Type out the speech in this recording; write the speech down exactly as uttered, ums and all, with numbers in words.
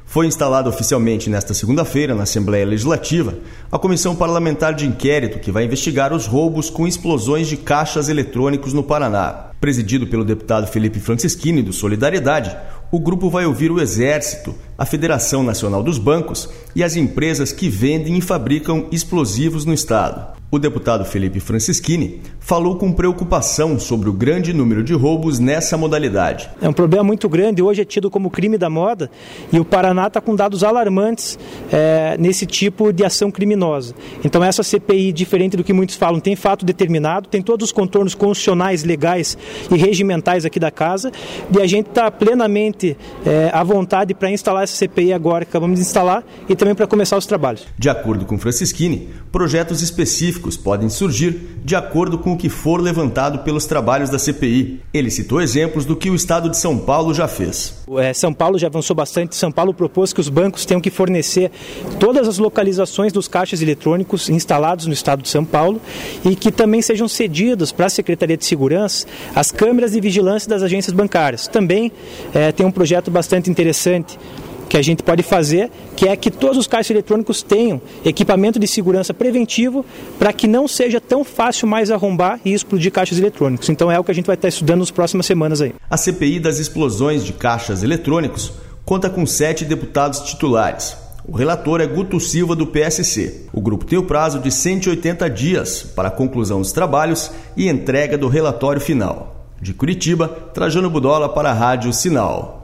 Foi instalada oficialmente nesta segunda-feira na Assembleia Legislativa a Comissão Parlamentar de Inquérito que vai investigar os roubos com explosões de caixas eletrônicos no Paraná. Presidido pelo deputado Felipe Francischini, do Solidariedade, o grupo vai ouvir o Exército, a Federação Nacional dos Bancos e as empresas que vendem e fabricam explosivos no estado. O deputado Felipe Francischini falou com preocupação sobre o grande número de roubos nessa modalidade. É um problema muito grande, hoje é tido como crime da moda e o Paraná está com dados alarmantes é, nesse tipo de ação criminosa. Então essa C P I, diferente do que muitos falam, tem fato determinado, tem todos os contornos constitucionais, legais e regimentais aqui da casa e a gente está plenamente é, à vontade para instalar essa C P I agora que acabamos de instalar e também para começar os trabalhos. De acordo com Francischini, projetos específicos podem surgir de acordo com o que for levantado pelos trabalhos da C P I. Ele citou exemplos do que o Estado de São Paulo já fez. É, São Paulo já avançou bastante. São Paulo propôs que os bancos tenham que fornecer todas as localizações dos caixas eletrônicos instalados no Estado de São Paulo e que também sejam cedidos para a Secretaria de Segurança as câmeras de vigilância das agências bancárias. Também é, tem um projeto bastante interessante que a gente pode fazer, que é que todos os caixas eletrônicos tenham equipamento de segurança preventivo para que não seja tão fácil mais arrombar e explodir caixas eletrônicos. Então é o que a gente vai estar estudando nas próximas semanas aí. A C P I das explosões de caixas eletrônicos conta com sete deputados titulares. O relator é Guto Silva, do P S C. O grupo tem o prazo de cento e oitenta dias para a conclusão dos trabalhos e entrega do relatório final. De Curitiba, Trajano Budola para a Rádio Sinal.